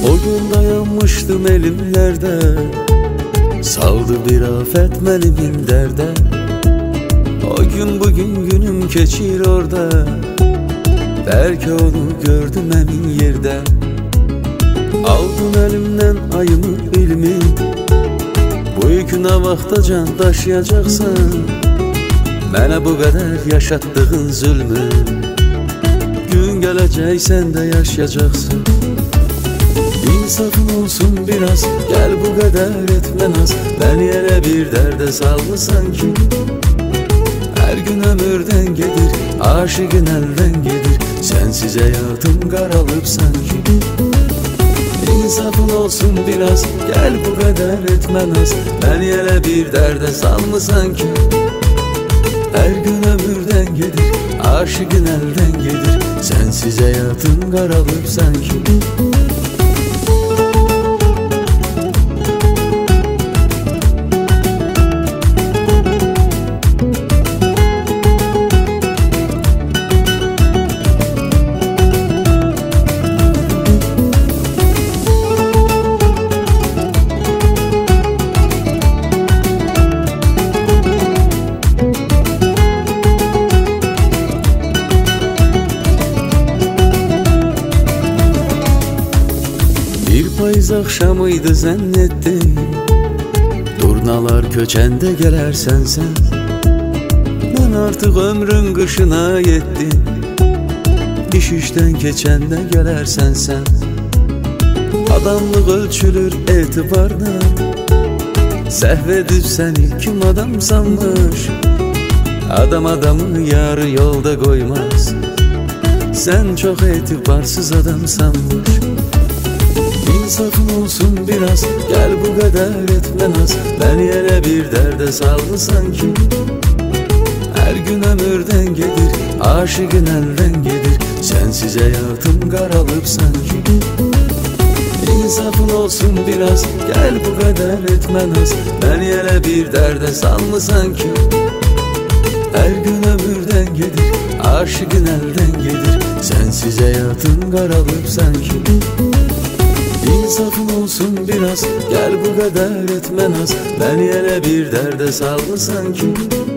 O gün dayanmıştım elimlerde, saldı bir afet menimin derde. O gün bugün günüm keçir orada, belki onu gördüm emin yerde. Aldın elimden ayımı ilmi, bu yükün avaktacan taşıyacaksan, mənə bu kadar yaşattığın zulmü, gün gelecek sen de yaşayacaksın. İnsafın olsun biraz, gel bu kadar etme naz. Beni ele bir derde salmışsan ki, her gün ömürden gelir, aşığın elden gelir. Sensiz hayatım karalıp sanki. İnsafın olsun biraz, gel bu kadar etme naz. Beni ele bir derde salmışsan ki, her gün ömürden gelir, aşığın elden gelir. Sensiz hayatım karalıp sanki. Bir payız akşamıydı zannettim, durnalar köçende gelersen sen. Ben artık ömrün kışına yettim, iş işten keçende gelersen sen. Adamlık ölçülür etibarla, sehvedip seni kim adam sanmış. Adam adamı yarı yolda koymaz, sen çok etibarsız adam sanmış. İnsafın olsun biraz, gel bu kadar etme naz. Beni ele bir derde salmışsan ki, her gün ömürden gelir, aşığın elden gelir. Sensiz hayatım karalıp sanki. İnsafın olsun biraz, gel bu kadar etme naz. Beni ele bir derde salmışsan ki, her gün ömürden gelir, aşığın elden gelir. Sensiz hayatım karalıp sanki. İnsafın olsun biraz, gel bu kadar etme naz. Beni ele bir derde salmışsan ki,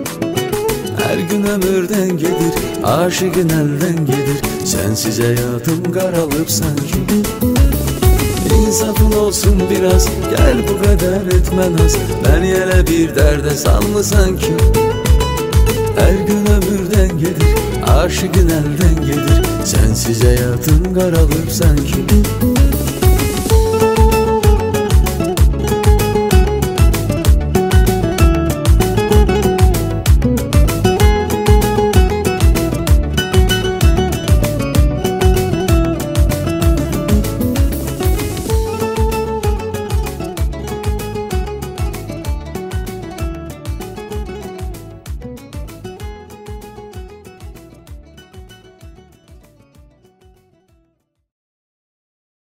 her gün ömürden gelir, aşığın elden gelir. Sensiz hayatım karalıp sanki. İnsafın olsun biraz, gel bu kadar etme naz. Beni ele bir derde salmışsan ki, her gün ömürden gelir, aşığın elden gelir. Sensiz hayatım karalıp sanki.